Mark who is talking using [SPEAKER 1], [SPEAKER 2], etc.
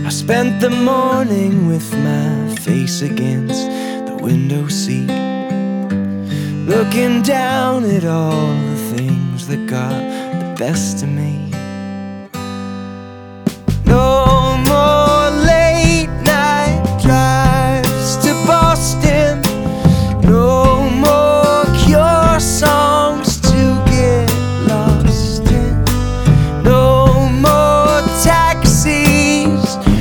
[SPEAKER 1] I spent the morning with my face against the window seat, looking down at all the things that got the best of me.